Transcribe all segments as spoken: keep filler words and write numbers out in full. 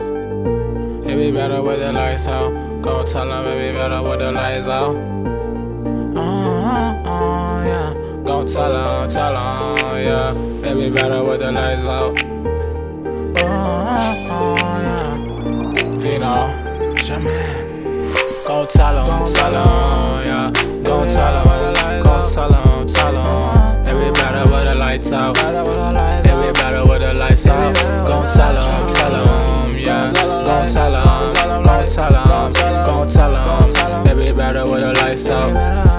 It be better with the lights out. Gon' tell them it be better with the lights out. Uh, uh, yeah. Gon' tell them, tell them, yeah. It be better with the lights out. Uh, uh, yeah. Vino, Shaman. Gon' tell them, tell them, yeah. Gon' tell them, gon' tell them, tell them. It be better with the lights out. It be better with the lights out. Gon' tell them, tell them, yeah. Gon' tell them, gon' tell them, gon' tell them. It be better with the lights out.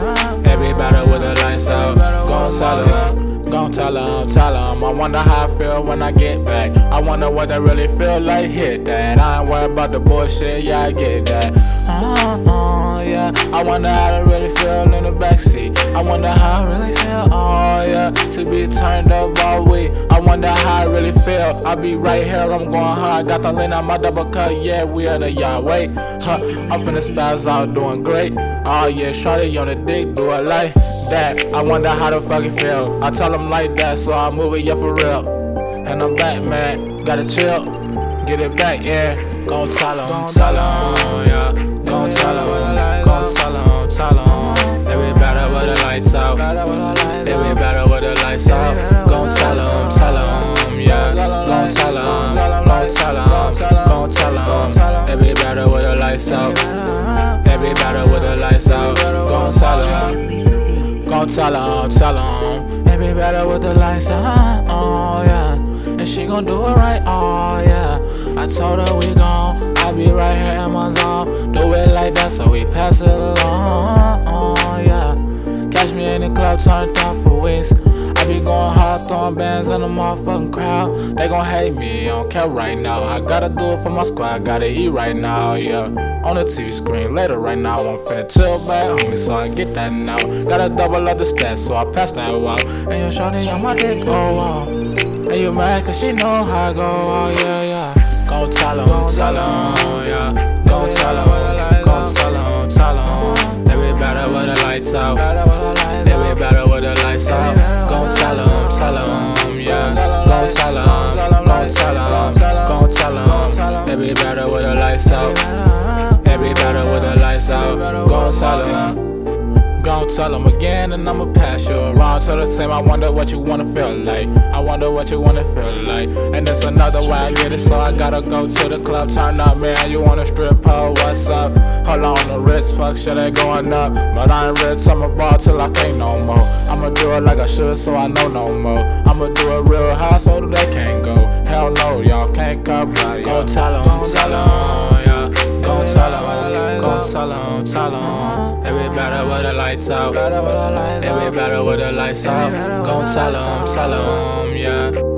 It be better with the lights out. Gon' tell them, gon' tell them, tell them. I wonder how I feel when I get back. I wonder what I really feel like. Hit that. I ain't worried about the bullshit. Yeah, I get that. Uh, uh, yeah. I wonder how I really feel in the backseat. I wonder how I really feel. Oh yeah, to be turned up all week. I wonder how I really feel. I be right here. I'm going hard. Got the lean on my double cut. Yeah, we in the yard. Wait, huh? I'm finna spaz out, doing great. Oh yeah, shorty on the dick, do it like that. I wonder how the fuck it feel. I tell them like that, so I move it, yeah, for real. And I'm back, man. Gotta chill, get it back, yeah. Gon' tell them, tell them, yeah. Gon' tell them, gon' tell them, tell them. It be better with the lights out. It be better with the lights out. Gon' tell them, tell them, yeah. Gon' tell them, gon' tell them, gon' tell them. It be better with the lights out. It be better with the lights out. Gon' tell them, gon' tell them, tell them. It be better with the lights out. Oh yeah, and she gon' do it right. Oh yeah, I told her we gon'. I be right here in my zone. Do it like that, so we pass it along. Oh yeah, catch me in the club turned off for weeks. I be going hard, throwing bands in the motherfucking crowd. They gon' hate me, I don't care right now. I gotta do it for my squad, gotta eat right now, yeah. On the T V screen later right now, I'm finna chill back, homie, so I get that now. Gotta double up the stats, so I pass that out. And you shorty on my dick, oh wow. And you mad cause she know how I go, oh yeah, yeah. Gon' tell em, tell em, yeah. Gon' tell em, gon' tell em, tell em. It be better with the lights out. It be better with the lights out. Gon' tell em, tell em, yeah. Gon' tell em, gon' tell em, gon' tell em. It be better with the lights out. It be better with the lights out. Gon' tell em. Gon' tell them again and I'ma pass you around to the same. I wonder what you wanna feel like. I wonder what you wanna feel like. And it's another way I get it, so I gotta go to the club. Turn up, man, you wanna strip pole, what's up? Hold on, the wrist, fuck shit ain't going up. But I ain't rich, I'ma ball till I can't no more. I'ma do it like I should so I know no more. I'ma do it real high so they can't go. Hell no, y'all can't come by. Gon' tell them, tell them, yeah. Gon' tell them, gon' tell them, tell them. It be better with the lights out. It be better with the lights out. Gon' tell them, tell them, yeah.